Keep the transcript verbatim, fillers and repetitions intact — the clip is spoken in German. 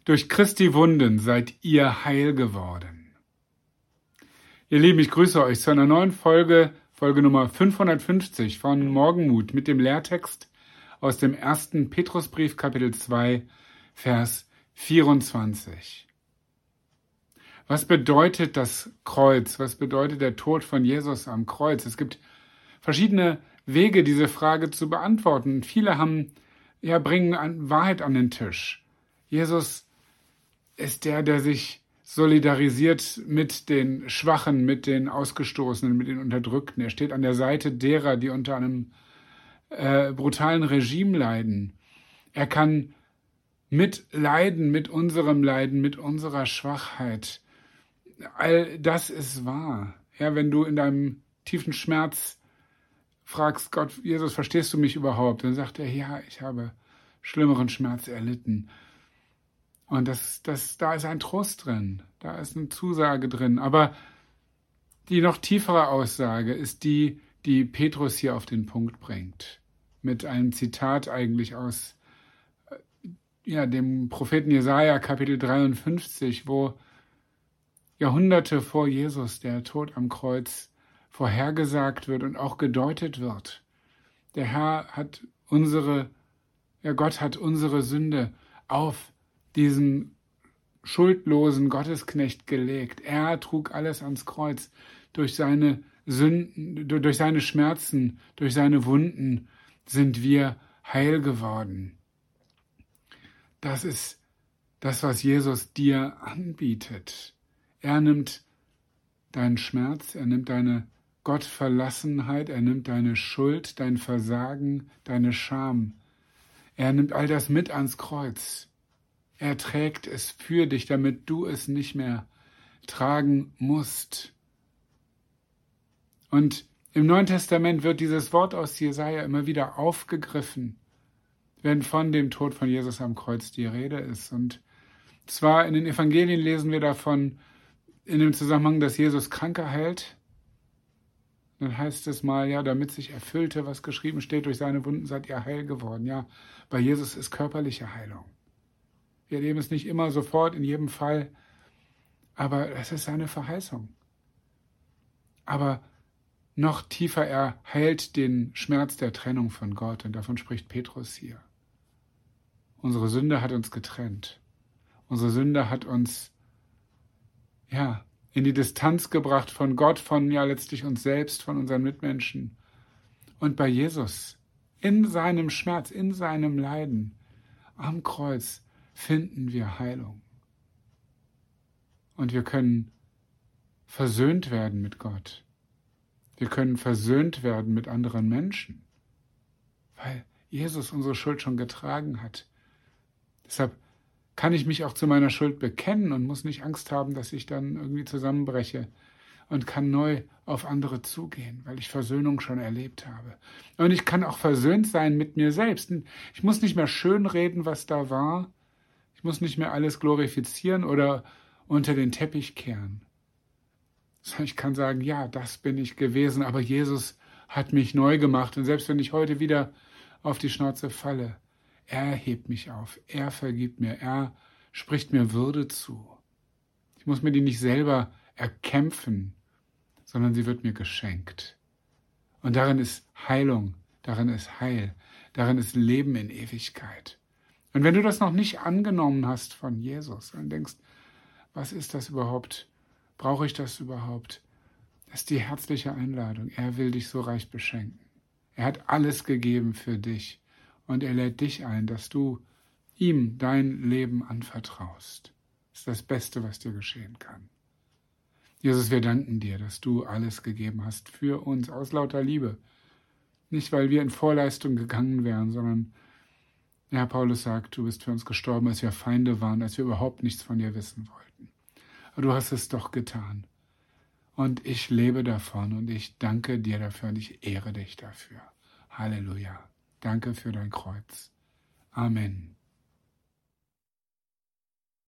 Durch Christi Wunden seid ihr heil geworden. Ihr Lieben, ich grüße euch zu einer neuen Folge, Folge Nummer fünfhundertfünfzig von Morgenmut mit dem Lehrtext aus dem ersten Petrusbrief, Kapitel zwei, Vers vierundzwanzig. Was bedeutet das Kreuz? Was bedeutet der Tod von Jesus am Kreuz? Es gibt verschiedene Wege, diese Frage zu beantworten. Viele haben, ja, bringen an Wahrheit an den Tisch. Jesus ist der, der sich solidarisiert mit den Schwachen, mit den Ausgestoßenen, mit den Unterdrückten. Er steht an der Seite derer, die unter einem äh, brutalen Regime leiden. Er kann mitleiden mit unserem Leiden, mit unserer Schwachheit. All das ist wahr. Ja, wenn du in deinem tiefen Schmerz fragst, Gott, Jesus, verstehst du mich überhaupt? Dann sagt er, ja, ich habe schlimmeren Schmerz erlitten. Und das, das, da ist ein Trost drin, da ist eine Zusage drin. Aber die noch tiefere Aussage ist die, die Petrus hier auf den Punkt bringt. Mit einem Zitat eigentlich aus ja, dem Propheten Jesaja, Kapitel dreiundfünfzig, wo Jahrhunderte vor Jesus der Tod am Kreuz vorhergesagt wird und auch gedeutet wird. Der Herr hat unsere, ja, Gott hat unsere Sünde auf diesen schuldlosen Gottesknecht gelegt. Er trug alles ans Kreuz. Durch seine Sünden, durch seine Schmerzen, durch seine Wunden sind wir heil geworden. Das ist das, was Jesus dir anbietet. Er nimmt deinen Schmerz, er nimmt deine Gottverlassenheit, er nimmt deine Schuld, dein Versagen, deine Scham. Er nimmt all das mit ans Kreuz. Er trägt es für dich, damit du es nicht mehr tragen musst. Und im Neuen Testament wird dieses Wort aus Jesaja immer wieder aufgegriffen, wenn von dem Tod von Jesus am Kreuz die Rede ist. Und zwar in den Evangelien lesen wir davon in dem Zusammenhang, dass Jesus Kranke heilt. Dann heißt es mal, ja, damit sich erfüllte, was geschrieben steht, durch seine Wunden seid ihr heil geworden. Ja, bei Jesus ist körperliche Heilung. Wir erleben es nicht immer sofort, in jedem Fall, aber es ist seine Verheißung. Aber noch tiefer, er heilt den Schmerz der Trennung von Gott, und davon spricht Petrus hier. Unsere Sünde hat uns getrennt. Unsere Sünde hat uns, ja, in die Distanz gebracht von Gott, von ja letztlich uns selbst, von unseren Mitmenschen. Und bei Jesus, in seinem Schmerz, in seinem Leiden, am Kreuz, finden wir Heilung. Und wir können versöhnt werden mit Gott. Wir können versöhnt werden mit anderen Menschen, weil Jesus unsere Schuld schon getragen hat. Deshalb kann ich mich auch zu meiner Schuld bekennen und muss nicht Angst haben, dass ich dann irgendwie zusammenbreche, und kann neu auf andere zugehen, weil ich Versöhnung schon erlebt habe. Und ich kann auch versöhnt sein mit mir selbst. Ich muss nicht mehr schönreden, was da war. Ich muss nicht mehr alles glorifizieren oder unter den Teppich kehren. Sondern ich kann sagen, ja, das bin ich gewesen, aber Jesus hat mich neu gemacht. Und selbst wenn ich heute wieder auf die Schnauze falle, er hebt mich auf, er vergibt mir, er spricht mir Würde zu. Ich muss mir die nicht selber erkämpfen, sondern sie wird mir geschenkt. Und darin ist Heilung, darin ist Heil, darin ist Leben in Ewigkeit. Und wenn du das noch nicht angenommen hast von Jesus und denkst, was ist das überhaupt? Brauche ich das überhaupt? Das ist die herzliche Einladung. Er will dich so reich beschenken. Er hat alles gegeben für dich. Und er lädt dich ein, dass du ihm dein Leben anvertraust. Das ist das Beste, was dir geschehen kann. Jesus, wir danken dir, dass du alles gegeben hast für uns aus lauter Liebe. Nicht, weil wir in Vorleistung gegangen wären, sondern, Herr Paulus sagt, du bist für uns gestorben, als wir Feinde waren, als wir überhaupt nichts von dir wissen wollten. Aber du hast es doch getan. Und ich lebe davon und ich danke dir dafür und ich ehre dich dafür. Halleluja. Danke für dein Kreuz. Amen.